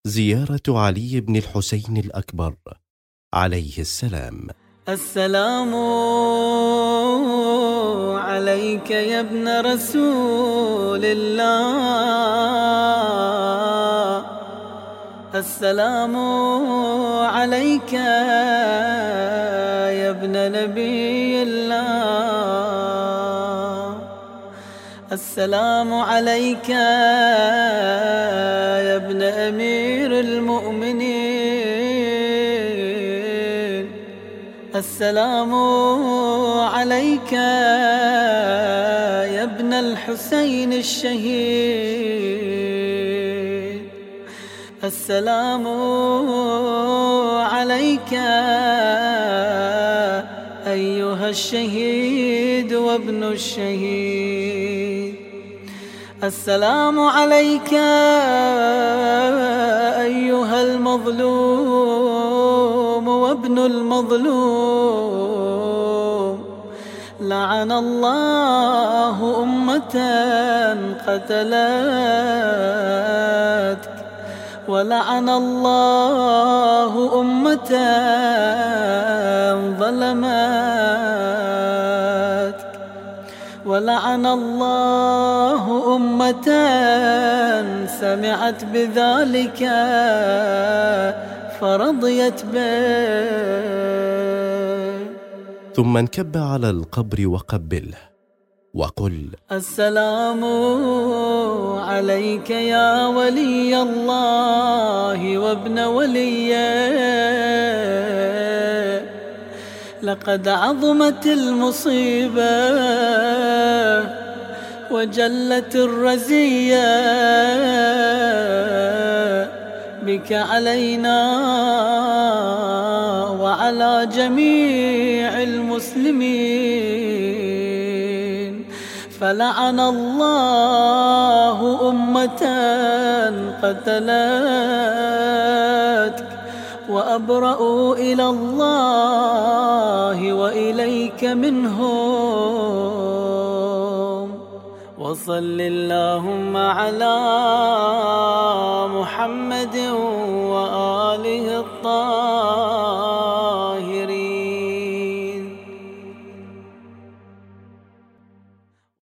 زيارة علي بن الحسين الأكبر عليه السلام. السلام عليك يا ابن رسول الله، السلام عليك يا ابن نبي الله، السلام عليك يا ابن أمير المؤمنين، السلام عليك يا ابن الحسين الشهيد، السلام عليك أيها الشهيد وابن الشهيد، السلام عليك أيها المظلوم وابن المظلوم، لعن الله أمة قتلتك، ولعن الله أمة ظلمتك، ولعن الله أمة سمعت بذلك فرضيت به. ثم انكب على القبر وقبله وقل: السلام عليك يا ولي الله وابن وليه، لقد عظمت المصيبة وجلت الرزية بك علينا وعلى جميع المسلمين، فلعن الله أمة قتلتك، وأبرأوا إلى الله وإليك منهم. وصل اللهم على محمد وآله الطاهرين.